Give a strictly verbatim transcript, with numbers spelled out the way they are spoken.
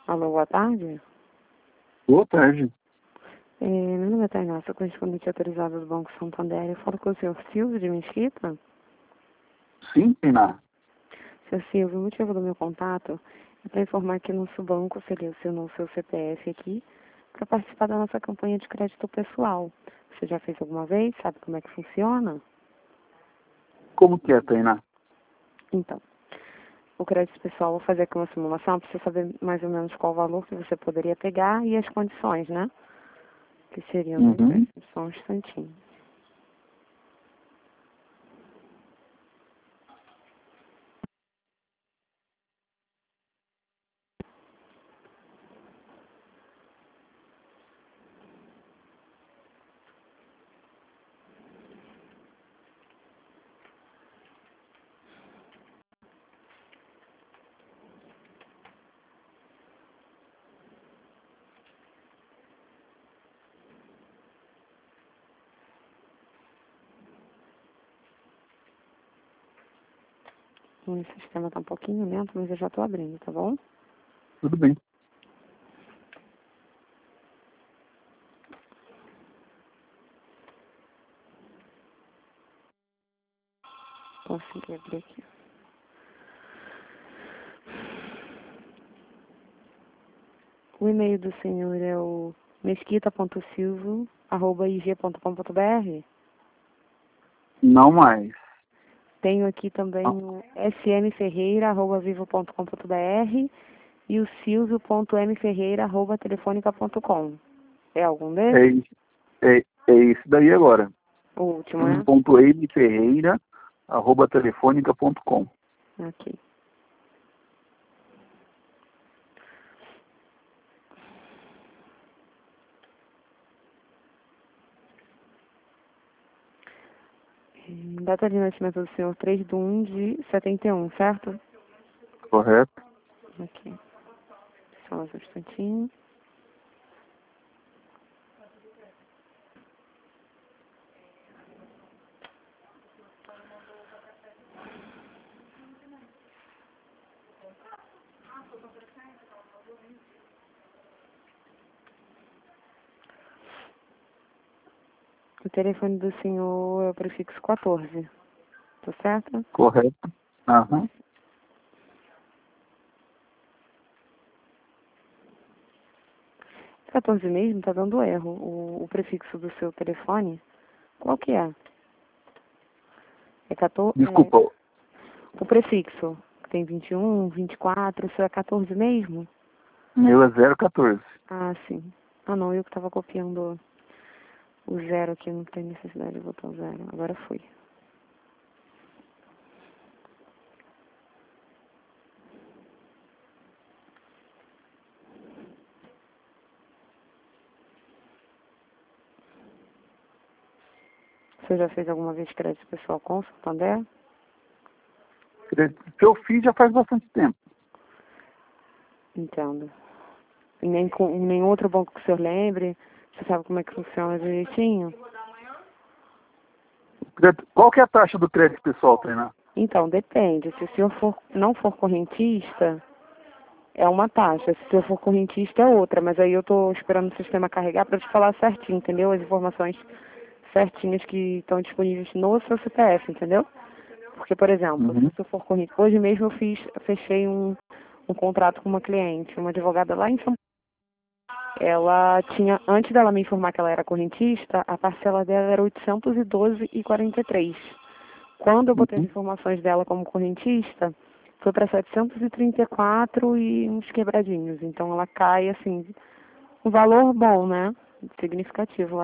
Alô, boa tarde. Boa tarde. É, meu nome é Tainá, sou correspondente autorizada do Banco Santander. Eu falo com o senhor Silvio de Mesquita. Sim, Tainá. Senhor Silvio, o motivo do meu contato é para informar que nosso banco selecionou o seu C P F aqui para participar da nossa campanha de crédito pessoal. Você já fez alguma vez? Sabe como é que funciona? Como que é, Tainá? Então, o crédito pessoal, vou fazer aqui uma simulação para você saber mais ou menos qual o valor que você poderia pegar e as condições, né? Que seriam, Uhum. só um instantinho. O sistema está um pouquinho lento, mas eu já estou abrindo, tá bom? Tudo bem. Consegui abrir aqui. O e-mail do senhor é o mesquita ponto silvio arroba i g ponto com ponto b r. Não mais. Tenho aqui também Não. o s m ferreira arroba vivo ponto com ponto b r e o silvio ponto m ferreira arroba telefônica ponto com. É algum É, desses? isso- é, é esse daí agora. O último, né? Ponto M Ferreira, arroba telefônica ponto com. Aqui. Hum, Data de nascimento do senhor três de um de setenta e um, certo? Correto? Aqui. Só mais um instantinho. O telefone do senhor é o prefixo quatorze, tá certo? Correto. Aham. quatorze mesmo, tá dando erro. O, o prefixo do seu telefone, qual que é? É quatorze, é, Desculpa, o prefixo, que tem vinte e um, vinte e quatro, o seu é quatorze mesmo? meu é zero quatorze. Ah, sim. Ah, não, eu que tava copiando o zero aqui, não tem necessidade de botar o zero. Agora foi. Você já fez alguma vez crédito pessoal com o Santander? Se eu fiz já faz bastante tempo. Entendo. E nem com nenhum outro banco que o senhor lembre? Você sabe como é que funciona direitinho? Crédito- Qual que é a taxa do crédito pessoal, Tainá? Então, depende. Se o senhor for, não for correntista, é uma taxa. Se o senhor for correntista, é outra. Mas aí eu estou esperando o sistema carregar para te falar certinho, entendeu? As informações certinhas que estão disponíveis no seu C P F, entendeu? Porque, por exemplo, se Uhum. o senhor for correntista... Hoje mesmo eu fiz, fechei um, um contrato com uma cliente, uma advogada lá em São Paulo. Ela tinha, antes dela me informar que ela era correntista, a parcela dela era oitocentos e doze reais e quarenta e três centavos. Quando eu botei as Uhum. informações dela como correntista, foi para setecentos e trinta e quatro e uns quebradinhos. Então ela cai, assim, um valor bom, né? Significativo.